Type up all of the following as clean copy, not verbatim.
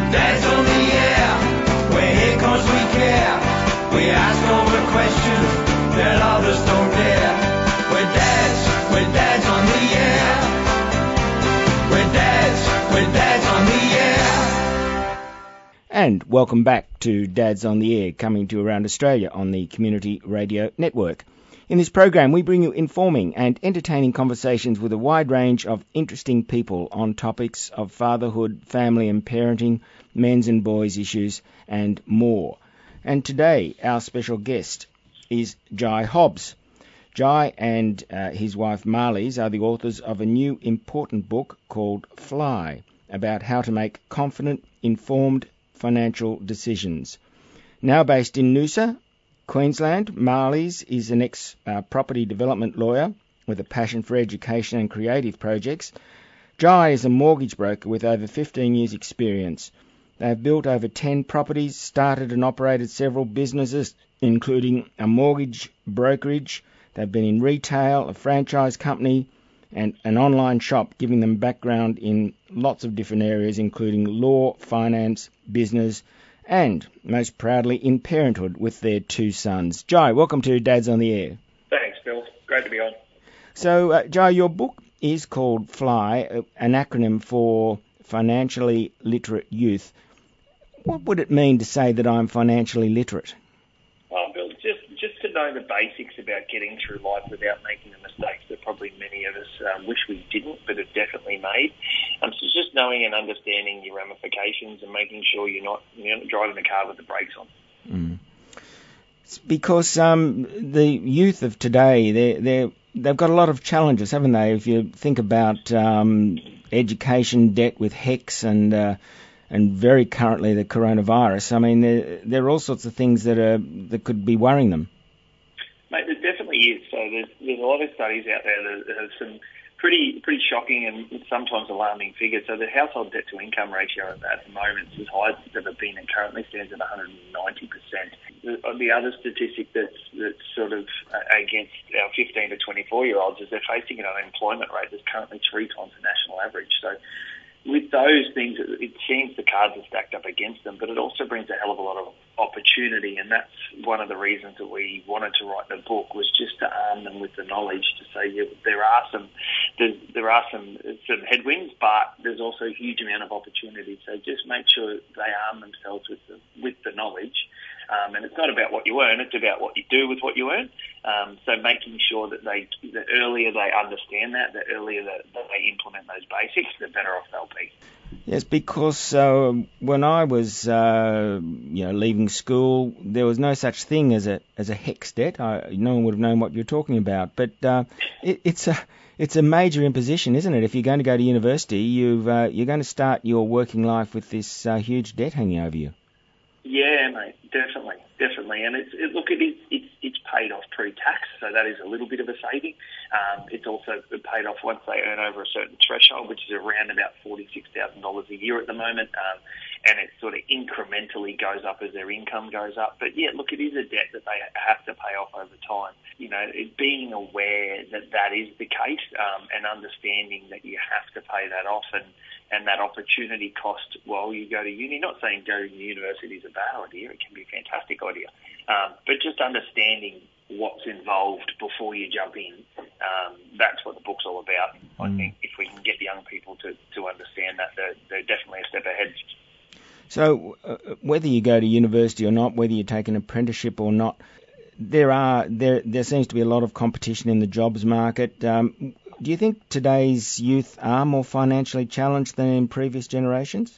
Dad's on the air, we're here 'cause we care. We ask all the questions that others don't dare. We're dads on the air. We're dads on the air. And welcome back to Dads on the Air, coming to you around Australia on the Community Radio Network. In this program, we bring you informing and entertaining conversations with a wide range of interesting people on topics of fatherhood, family and parenting, men's and boys' issues, and more. And today, our special guest is Jai Hobbs. Jai and his wife Marlies are the authors of a new important book called Fly, about how to make confident, informed financial decisions. Now based in Noosa, Queensland, Marlies is an ex-property development lawyer with a passion for education and creative projects. Jai is a mortgage broker with over 15 years' experience. They have built over 10 properties, started and operated several businesses, including a mortgage brokerage. They've been in retail, a franchise company, and an online shop, giving them background in lots of different areas, including law, finance, business, and most proudly in parenthood with their 2 sons. Jai, welcome to Dads on the Air. Thanks, Bill. Great to be on. So, Jai, your book is called Fly, an acronym for Financially Literate Youth. What would it mean to say that I'm financially literate? Well, Bill, just to know the basics about getting through life without making the mistakes that probably many of us wish we didn't, but have definitely made. So just knowing and understanding your ramifications and making sure you're not driving the car with the brakes on. Mm. Because the youth of today, they've got a lot of challenges, haven't they? If you think about education debt with HECS and very currently the coronavirus, I mean, there are all sorts of things that could be worrying them. Mate, there definitely is. So there's a lot of studies out there that have some pretty shocking and sometimes alarming figures. So the household debt to income ratio at the moment is as high as it's ever been. It currently stands at 190%. The other statistic that's sort of against our 15 to 24-year-olds is they're facing an unemployment rate that's currently 3 times the national average. So with those things, it seems the cards are stacked up against them, but it also brings a hell of a lot of opportunity, and that's one of the reasons that we wanted to write the book, was just to arm them with the knowledge to say there are some headwinds, but there's also a huge amount of opportunity. So just make sure they arm themselves with the knowledge. And it's not about what you earn, it's about what you do with what you earn. So making sure that the earlier they understand that, the earlier that they implement those basics, the better off they'll be. Yes, because when I was leaving school, there was no such thing as a HECS debt. No one would have known what you're talking about. But it's a major imposition, isn't it? If you're going to go to university, you're going to start your working life with this huge debt hanging over you. Yeah, mate, definitely, and it's paid off pre-tax, so that is a little bit of a saving. It's also paid off once they earn over a certain threshold, which is around about $46,000 a year at the moment, and it sort of incrementally goes up as their income goes up. But yeah, look, it is a debt that they have to pay off over time. Being aware that is the case, and understanding that you have to pay that off, and that opportunity cost while you go to uni. Not saying going to university is a bad idea, it can be a fantastic idea, but just understanding what's involved before you jump in, that's what the book's all about. I think if we can get young people to understand that, they're definitely a step ahead. So whether you go to university or not, whether you take an apprenticeship or not, there seems to be a lot of competition in the jobs market. Do you think today's youth are more financially challenged than in previous generations?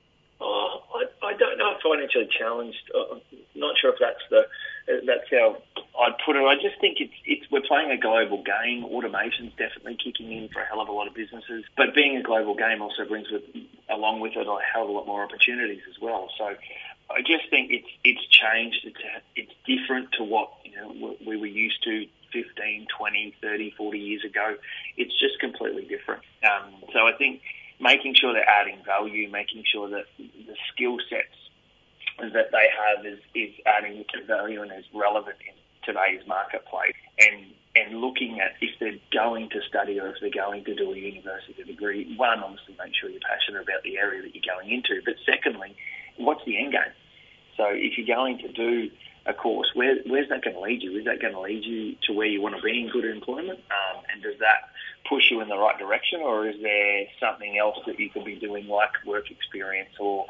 I don't know if financially challenged. Not sure if that's how I'd put it. I just think we're playing a global game. Automation's definitely kicking in for a hell of a lot of businesses, but being a global game also brings along with it a hell of a lot more opportunities as well. So I just think it's changed. It's different to what we were used to 15, 20, 30, 40 years ago. It's just completely different. So I think making sure they're adding value, making sure that the skill sets that they have is adding value and is relevant in today's marketplace, and and looking at if they're going to study or if they're going to do a university degree. One, obviously make sure you're passionate about the area that you're going into, but secondly, what's the end game? So if you're going to do a course, where's that going to lead you? Is that going to lead you to where you want to be in good employment? And does that push you in the right direction, or is there something else that you could be doing, like work experience or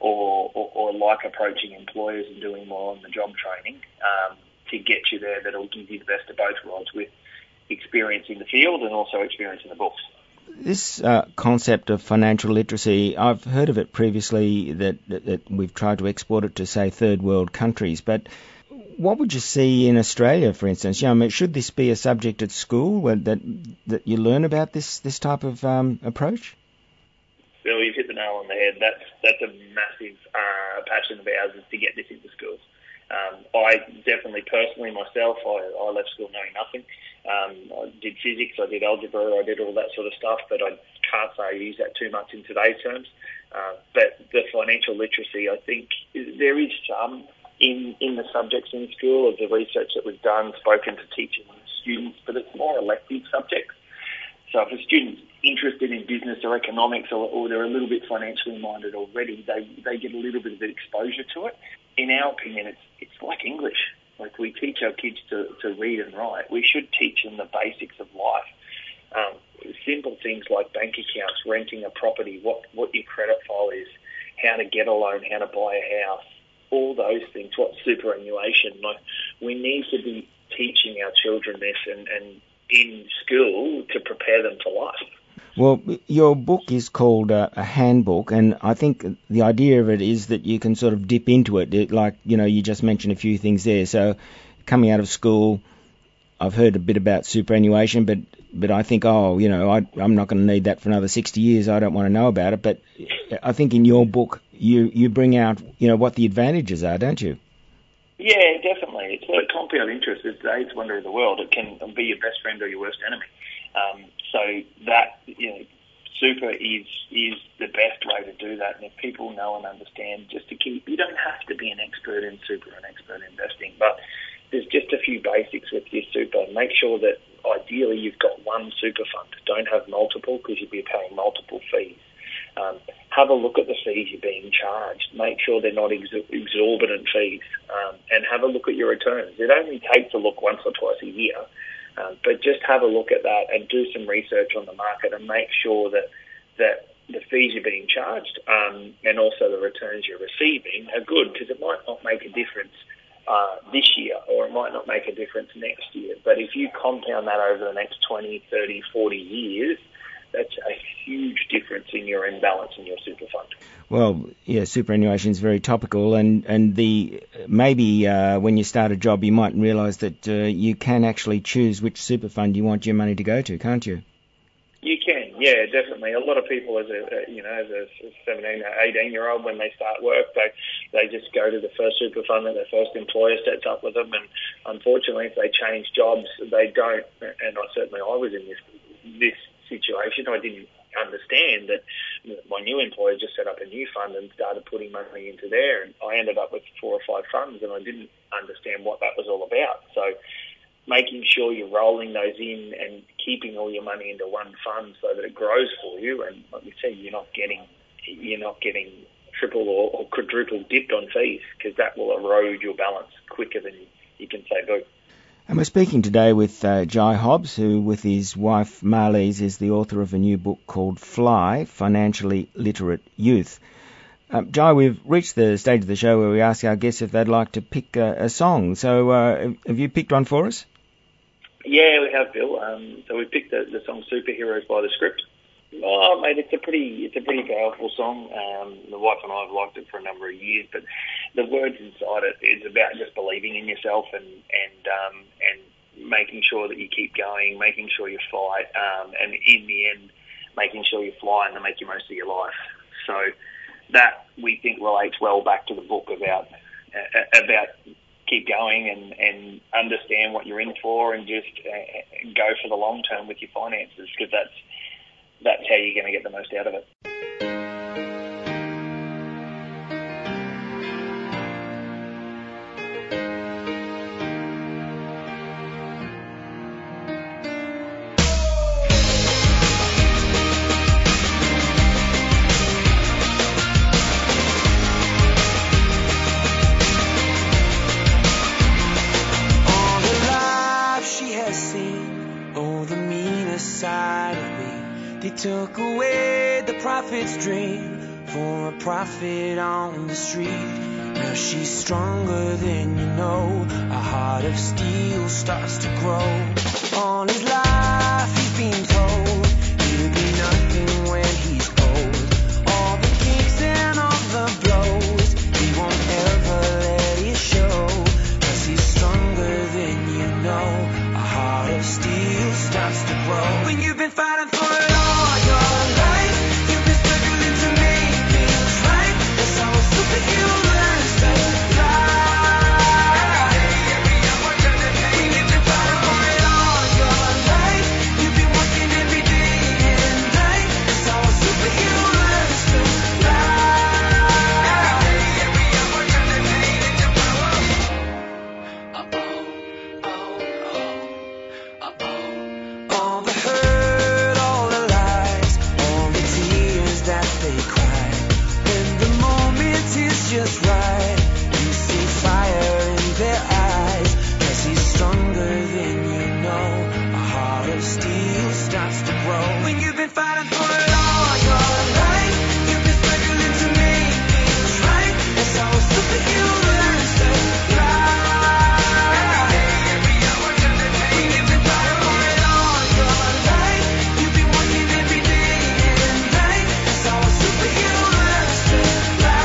like approaching employers and doing more on the job training to get you there that'll give you the best of both worlds, with experience in the field and also experience in the books? This concept of financial literacy, I've heard of it previously, that we've tried to export it to, say, third world countries, but what would you see in Australia, for instance? Should this be a subject at school that you learn about this type of approach? Bill, you've hit the nail on the head. That's a massive passion of ours, is to get this into schools. I definitely, personally, myself, I left school knowing nothing. I did physics, I did algebra, I did all that sort of stuff, but I can't say I use that too much in today's terms. But the financial literacy, I think there is some in the subjects in school, of the research that was done, spoken to teachers and students, but it's more elective subjects. So if a student's interested in business or economics, or they're a little bit financially minded already, they get a little bit of exposure to it. In our opinion, it's like English. Like, we teach our kids to read and write. We should teach them the basics of life. Simple things like bank accounts, renting a property, what your credit file is, how to get a loan, how to buy a house, all those things, what superannuation. Like, we need to be teaching our children this and in school to prepare them for life. Well, your book is called a handbook, and I think the idea of it is that you can sort of dip into it. Like, you just mentioned a few things there. So coming out of school, I've heard a bit about superannuation, but I think, I'm not going to need that for another 60 years. I don't want to know about it. But I think in your book, you bring out, what the advantages are, don't you? Yeah, definitely. It's like compound interest. It's the eighth wonder of the world. It can be your best friend or your worst enemy. So that, super is the best way to do that. And if people know and understand, you don't have to be an expert in super, an expert in investing, but there's just a few basics with your super. Make sure that ideally you've got one super fund. Don't have multiple, because you'll be paying multiple fees. Have a look at the fees you're being charged. Make sure they're not exorbitant fees, and have a look at your returns. It only takes a look once or twice a year, but just have a look at that and do some research on the market and make sure that the fees you're being charged and also the returns you're receiving are good, because it might not make a difference this year, or it might not make a difference next year. But if you compound that over the next 20, 30, 40 years, that's a huge difference in your imbalance in your super fund. Well, yeah, superannuation is very topical, and maybe when you start a job, you might realise that you can actually choose which super fund you want your money to go to, can't you? You can, yeah, definitely. A lot of people, as a 17 or 18-year-old, when they start work, they just go to the first super fund that their first employer sets up with them, and unfortunately, if they change jobs, they don't. And I was in this situation. I didn't understand that my new employer just set up a new fund and started putting money into there, and I ended up with 4 or 5 funds, and I didn't understand what that was all about. So making sure you're rolling those in and keeping all your money into one fund so that it grows for you, and like we said, you're not getting triple or quadruple dipped on fees, because that will erode your balance quicker than you can say boo. And we're speaking today with Jai Hobbs, who, with his wife Marlies, is the author of a new book called Fly, Financially Literate Youth. Jai, we've reached the stage of the show where we ask our guests if they'd like to pick a song. So have you picked one for us? Yeah, we have, Bill. So we picked the song Superheroes by The Script. Oh, mate, it's a pretty powerful song. The wife and I have liked it for a number of years, but the words inside it is about just believing in yourself and making sure that you keep going, making sure you fight, and in the end, making sure you fly and to make the most of your life. So that, we think, relates well back to the book about keep going and understand what you're in for, and just go for the long term with your finances, because that's how you're going to get the most out of it. took away the prophet's dream for a prophet on the street. Now she's stronger than you know. A heart of steel starts to grow. On his life he's been told he'll be nothing when he's old. All the kicks and all the blows, he won't ever let it show. 'Cause he's stronger than you know. A heart of steel starts to grow. When you've been fighting for it all your life, you've been struggling to make things right. That's how a superhero learns to fly. When you've been fighting for it all your life, you've been working every day and night. That's how a superhero learns to fly. All the hurt, all the lies, all the tears that they cry. When the moment is just right, you see fire in their eyes. 'Cause he's stronger than you know. A heart of steel starts to grow. When you've been fighting for it all your life, you've been struggling to make things right. That's how a superhero learns to fly. When you've been fighting for it all your life, you've been working every day and night. That's how a superhero learns to fly.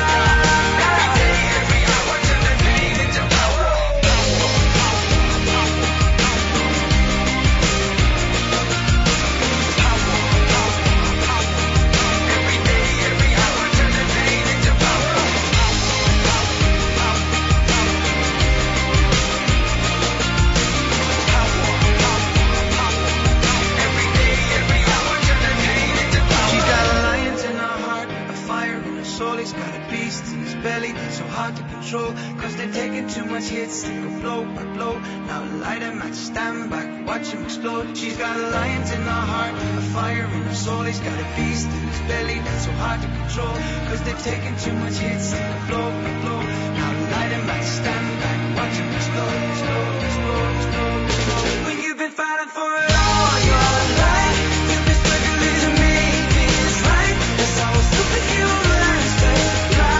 She's got a lion in her heart, a fire in her soul. He's got a beast in his belly, so hard to control. 'Cause they've taken too much hits, they go blow by blow. Now light him at stand back, watch him explode. She's got a lion in her heart, a fire in her soul. He's got a beast in his belly, that's so hard to control. 'Cause they've taken too much hits, they go blow by blow. Now light him at stand back, watch him explode, explode, explode, explode, explode. When you've been fighting for it all your life, you've been struggling to make things right. That's how a superhero learns to fly.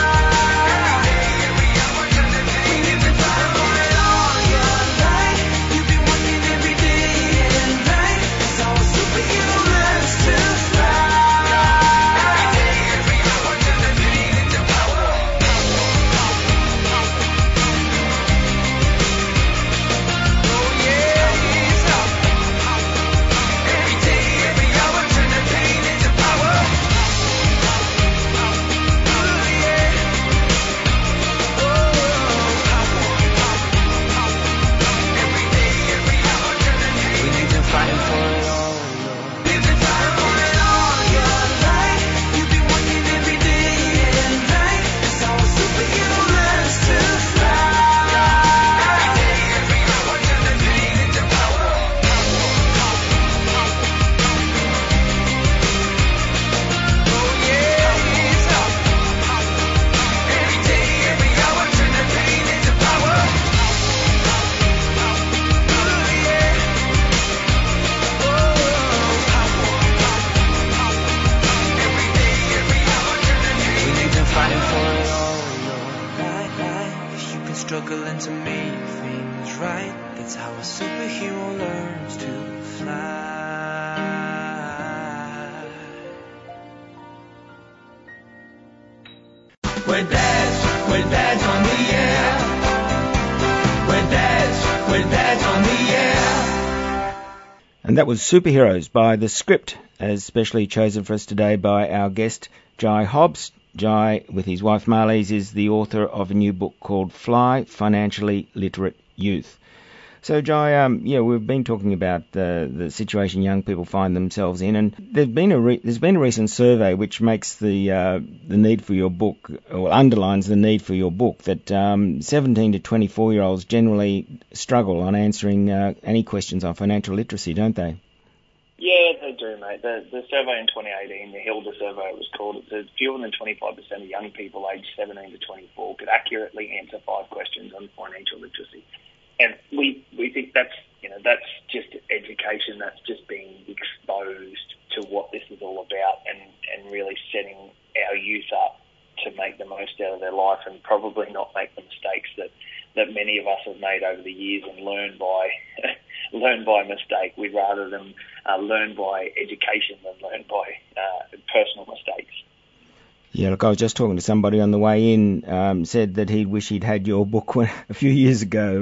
When you've been fighting for it all your life, you've been working every day and night. That's how a superhero learns to fly. Oh yeah, he's up. Every day, every hour, turn the pain into power. Oh yeah. Every day, every hour, turn the pain. When you've been fighting for it all, you've been fighting for it all your life. You've been working every day and night. That's how a superhero learns to fly. Every hour, turn the pain into power. Oh yeah, he's up. Every day, every hour, turn the pain into power. Oh yeah. Every day, every hour, turn the pain. When you've been fighting for it all your life, you've been struggling to make things right. That's how a superhero learns to fly. We're dads on the air. We're dads on the air. And that was Superheroes by The Script, as specially chosen for us today by our guest, Jai Hobbs. Jai, with his wife Marlies, is the author of a new book called Fly, Financially Literate Youth. So, Jai, we've been talking about the situation young people find themselves in, and there's been a recent survey which makes the need for your book, or underlines the need for your book, that 17 to 24-year-olds generally struggle on answering any questions on financial literacy, don't they? Yeah, they do, mate. The survey in 2018, the Hilda survey it was called, it said fewer than 25% of young people aged 17 to 24 could accurately answer 5 questions on financial literacy. And we think that's that's just education. That's just being exposed to what this is all about, and really setting our youth up to make the most out of their life, and probably not make the mistakes that many of us have made over the years and learn by mistake. We'd rather them learn by education than learn by personal mistakes. Yeah, look, I was just talking to somebody on the way in, said that he'd wish he'd had your book a few years ago.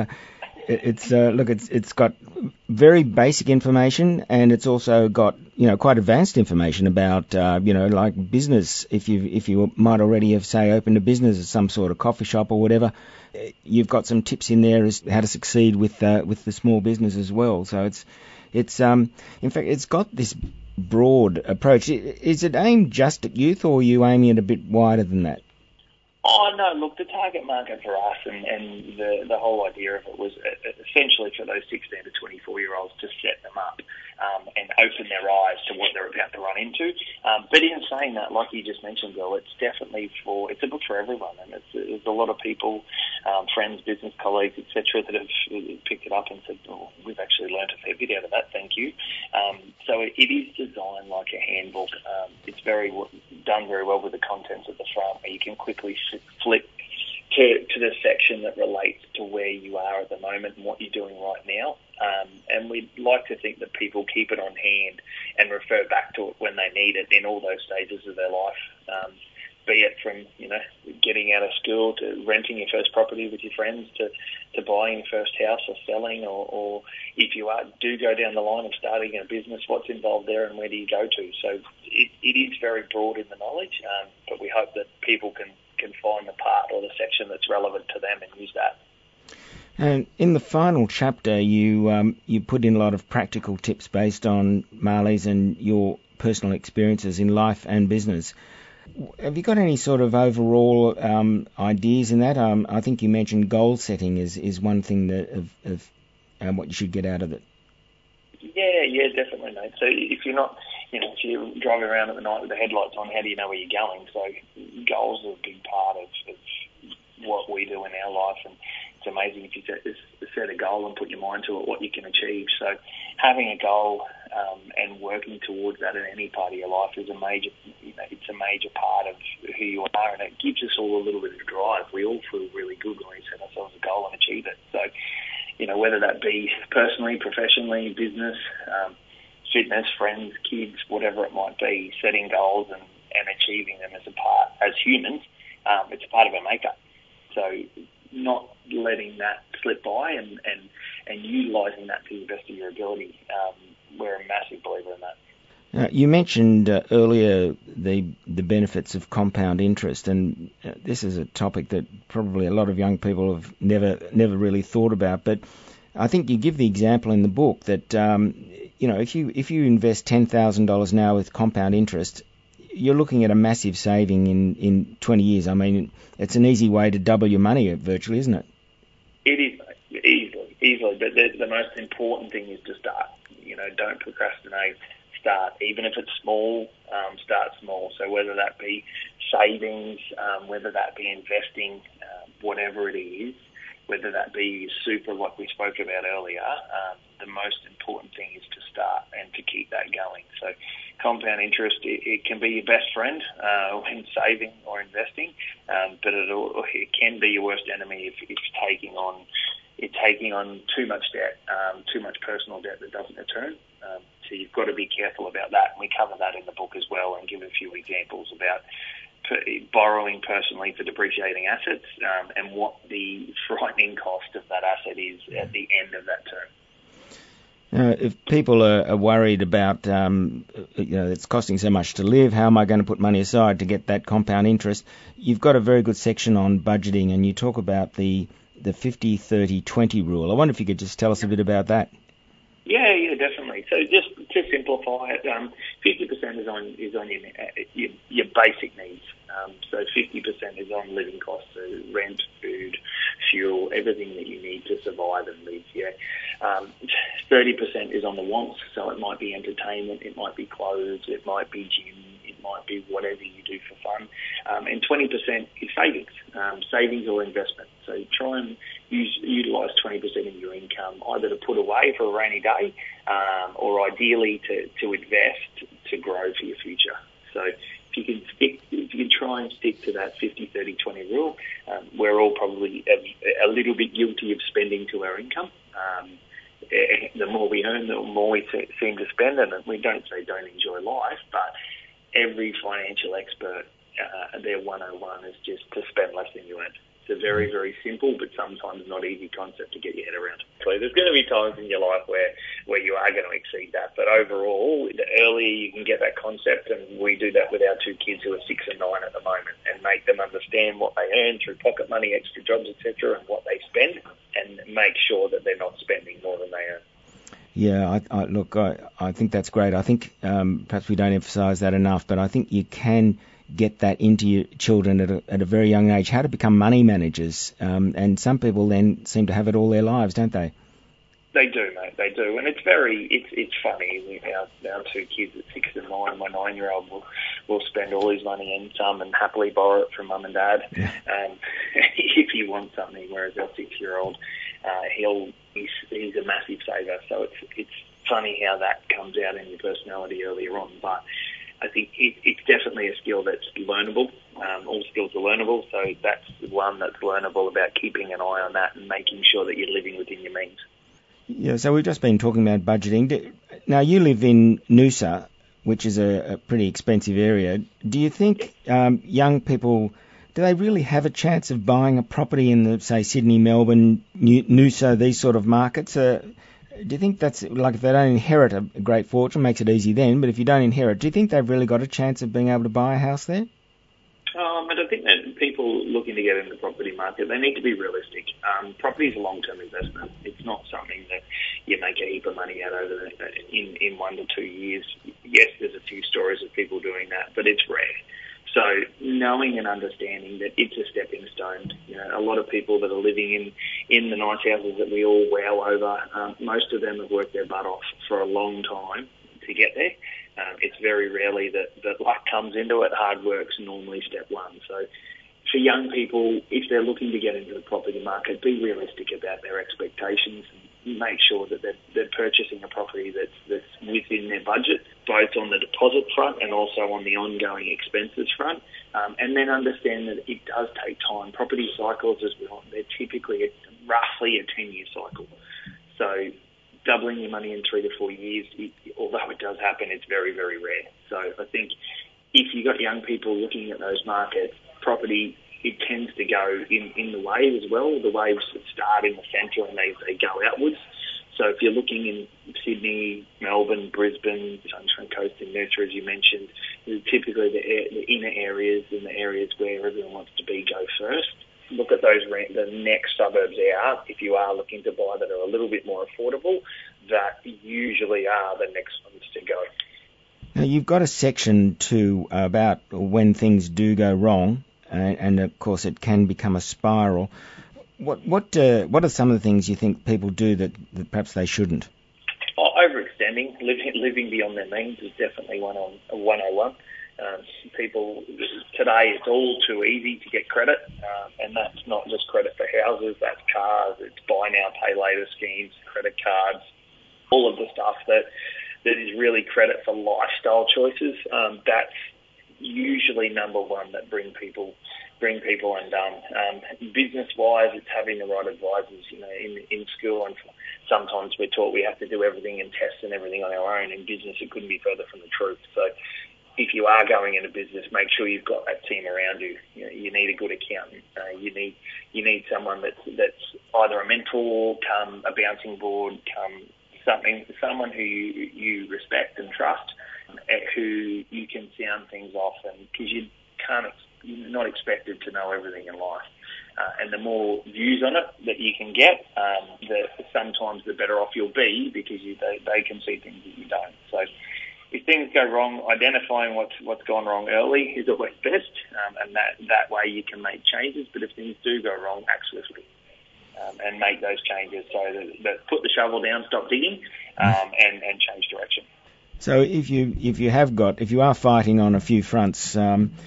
It's got very basic information, and it's also got quite advanced information about like business. If you might already have, say, opened a business at some sort of coffee shop or whatever, you've got some tips in there as how to succeed with the small business as well. So it's in fact it's got this broad approach. Is it aimed just at youth, or are you aiming it a bit wider than that? Oh, no, look, the target market for us and the whole idea of it was essentially for those 16 to 24-year-olds to set them up and open their eyes to what they're about to run into. But in saying that, like you just mentioned, Bill, it's definitely it's a book for everyone. And there's a lot of people, friends, business colleagues, etc., that have picked it up and said, oh, we've actually learned a fair bit out of that, thank you. So it is designed like a handbook. It's done very well with the contents at the front, where you can quickly flip to the section that relates to where you are at the moment and what you're doing right now. And we'd like to think that people keep it on hand and refer back to it when they need it in all those stages of their life, be it from getting out of school to renting your first property with your friends to buying your first house or selling, or if you do go down the line of starting a business, what's involved there and where do you go to. So it is very broad in the knowledge, but we hope that people can find the part or the section that's relevant to them and use that. And in the final chapter, you put in a lot of practical tips based on Marley's and your personal experiences in life and business. Have you got any sort of overall ideas in that? I think you mentioned goal setting is one thing that of what you should get out of it. Yeah, definitely, mate. So if you're not, if you're driving around at the night with the headlights on, how do you know where you're going? So goals are a big part of what we do in our life, and it's amazing if you set a goal and put your mind to it, what you can achieve. So having a goal and working towards that in any part of your life is a major, it's a major part of who you are, and it gives us all a little bit of drive. We all feel really good when we set ourselves a goal and achieve it. So, whether that be personally, professionally, business, fitness, friends, kids, whatever it might be, setting goals and achieving them as humans, it's a part of our makeup. So not letting that slip by and utilising that to the best of your ability. We're a massive believer in that. You mentioned earlier the benefits of compound interest, and this is a topic that probably a lot of young people have never really thought about. But I think you give the example in the book that if you invest $10,000 now with compound interest, you're looking at a massive saving in 20 years. I mean, it's an easy way to double your money virtually, isn't it? It is, easily. But the most important thing is to start. Don't procrastinate. Start. Even if it's small, start small. So whether that be savings, whether that be investing, whatever it is, whether that be super like we spoke about earlier, the most important thing is to start and to keep that going. So compound interest, it can be your best friend when saving or investing, but it can be your worst enemy if it's taking on too much debt, too much personal debt that doesn't return. So you've got to be careful about that. And we cover that in the book as well and give a few examples about borrowing personally for depreciating assets and what the frightening cost of that asset is at the end of that term. If people are worried about, it's costing so much to live, how am I going to put money aside to get that compound interest? You've got a very good section on budgeting, and you talk about the 50-30-20 rule. I wonder if you could just tell us a bit about that. Yeah, definitely. So just to simplify it, 50% is on your basic needs. So 50% is on living costs, so rent, food, fuel, everything that you need to survive and live. 30% is on the wants. So it might be entertainment, it might be clothes, it might be gym, it might be whatever you do for fun. And 20% is savings, savings or investment. So try and utilise 20% of your income either to put away for a rainy day or ideally to invest to grow for your future. So if you can try and stick to that 50-30-20 rule, we're all probably a little bit guilty of spending to our income. The more we earn, the more we seem to spend, and we don't say don't enjoy life, but every financial expert, their 101 is just to spend less than you earn. It's a very, very simple but sometimes not easy concept to get your head around. So there's going to be times in your life where you are going to exceed that, but overall, the earlier you can get that concept, and we do that with our two kids who are 6 and 9 at the moment, and make them understand what they earn through pocket money, extra jobs, etc., and what they spend, and make sure that they're not spending more than they earn. Yeah, I think that's great. I think perhaps we don't emphasise that enough, but I think you can get that into your children at a very young age, how to become money managers. And some people then seem to have it all their lives, don't they? They do, mate. They do, and it's funny. Our two kids at 6 and 9. My 9-year-old will spend all his money in some and happily borrow it from mum and dad if he wants something. Whereas our 6-year-old, he's a massive saver. So it's funny how that comes out in your personality earlier on, but I think it's definitely a skill that's learnable. All skills are learnable, so that's one that's learnable, about keeping an eye on that and making sure that you're living within your means. Yeah, so we've just been talking about budgeting. Now, you live in Noosa, which is a pretty expensive area. Do you think young people, do they really have a chance of buying a property in the, say, Sydney, Melbourne, Noosa, these sort of markets? Do you think that's, like, if they don't inherit a great fortune, makes it easy then, but if you don't inherit, do you think they've really got a chance of being able to buy a house there? I think that people looking to get in the property market, they need to be realistic. Property is a long-term investment. It's not something that you make a heap of money out over in 1 to 2 years. Yes, there's a few stories of people doing that, but it's rare. So knowing and understanding that it's a stepping stone. You know, a lot of people that are living in the nice houses that we all wow over, most of them have worked their butt off for a long time to get there. It's very rarely that luck comes into it. Hard work's normally step one. So for young people, if they're looking to get into the property market, be realistic about their expectations and make sure that they're purchasing a property that's within their budget, both on the deposit front and also on the ongoing expenses front, and then understand that it does take time. Property cycles, as well, they're typically roughly a 10-year cycle. So doubling your money in 3 to 4 years, although it does happen, it's very, very rare. So I think if you've got young people looking at those markets, property, it tends to go in the wave as well. The waves start in the centre and they go outwards. So if you're looking in Sydney, Melbourne, Brisbane, Sunshine Coast and Noosa, as you mentioned, typically the inner areas and the areas where everyone wants to be go first. Look at those the next suburbs out, if you are looking to buy that are a little bit more affordable, that usually are the next ones to go. Now, you've got a section too about when things do go wrong, and of course it can become a spiral. What are some of the things you think people do that perhaps they shouldn't? Overextending, living beyond their means is definitely 101. People today, it's all too easy to get credit, and that's not just credit for houses, that's cars, it's buy now, pay later schemes, credit cards, all of the stuff that is really credit for lifestyle choices. That's usually number one that bring people undone. Business-wise, it's having the right advisors. You know, in school, and sometimes we're taught we have to do everything and tests and everything on our own. In business, it couldn't be further from the truth. So if you are going into business, make sure you've got that team around you. You know, you need a good accountant. You need someone that's either a mentor, a bouncing board, someone who you respect and trust, who you can sound things off, and because you're not expected to know everything in life. And the more views on it that you can get, sometimes the better off you'll be, because they can see things that you don't. So if things go wrong, identifying what's gone wrong early is always best, and that way you can make changes. But if things do go wrong, act swiftly and make those changes, so that put the shovel down, stop digging, and change direction. So if you are fighting on a few fronts,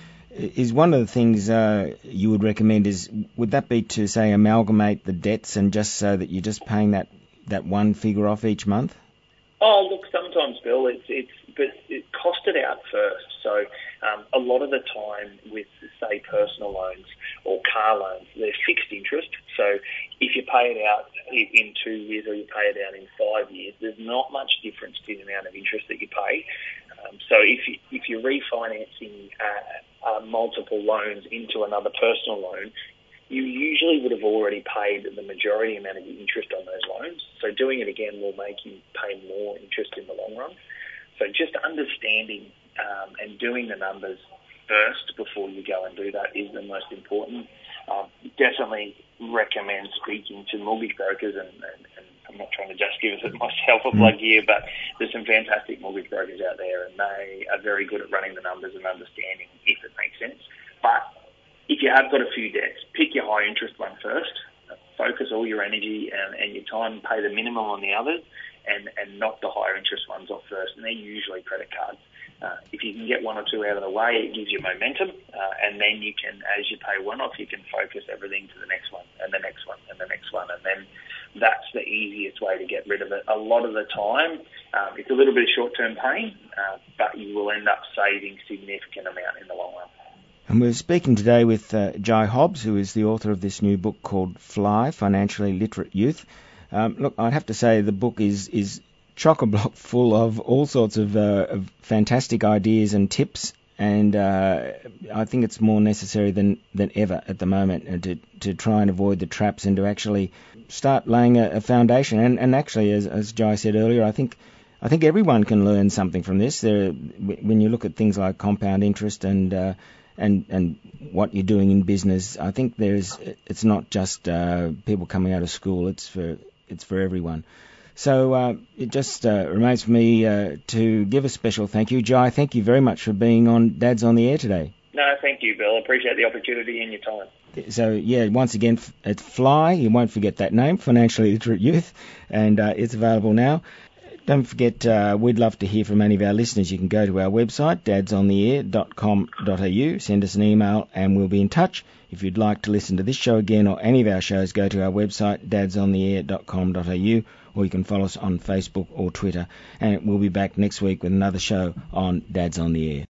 is one of the things you would recommend would that be to, say, amalgamate the debts and just so that you're just paying that one figure off each month? Oh, look, sometimes, Bill, but cost it out first. So a lot of the time with, say, personal loans or car loans, they're fixed interest. So if you pay it out in 2 years or you pay it out in 5 years, there's not much difference to the amount of interest that you pay. So if you're refinancing multiple loans into another personal loan, you usually would have already paid the majority amount of the interest on those loans. So doing it again will make you pay more interest in the long run. So just understanding and doing the numbers first before you go and do that is the most important. Definitely recommend speaking to mortgage brokers, and I'm not trying to just give myself a plug here, but there's some fantastic mortgage brokers out there, and they are very good at running the numbers and understanding if it makes sense. But if you have got a few debts, pick your high interest one first. Focus all your energy and your time, pay the minimum on the others, and knock the higher interest ones off first. And they're usually credit cards. If you can get one or two out of the way, it gives you momentum, and then you can, as you pay one off, you can focus everything to the next one and the next one and the next one, and then that's the easiest way to get rid of it. A lot of the time, it's a little bit of short-term pain, but you will end up saving significant amount in the long run. And we're speaking today with Jai Hobbs, who is the author of this new book called Fly, Financially Literate Youth. Look, I'd have to say the book is chock-a-block full of all sorts of fantastic ideas and tips, and I think it's more necessary than ever at the moment to try and avoid the traps and to actually start laying a foundation. And actually, as Jai said earlier, I think everyone can learn something from this. When you look at things like compound interest and what you're doing in business, I think it's not just people coming out of school. It's for everyone. So it just remains for me to give a special thank you. Jai, thank you very much for being on Dad's on the Air today. No, thank you, Bill. I appreciate the opportunity and your time. So, yeah, once again, it's Fly. You won't forget that name, Financially Literate Youth, and it's available now. Don't forget, we'd love to hear from any of our listeners. You can go to our website, dadsontheair.com.au, send us an email, and we'll be in touch. If you'd like to listen to this show again or any of our shows, go to our website, dadsontheair.com.au, or you can follow us on Facebook or Twitter. And we'll be back next week with another show on Dad's on the Air.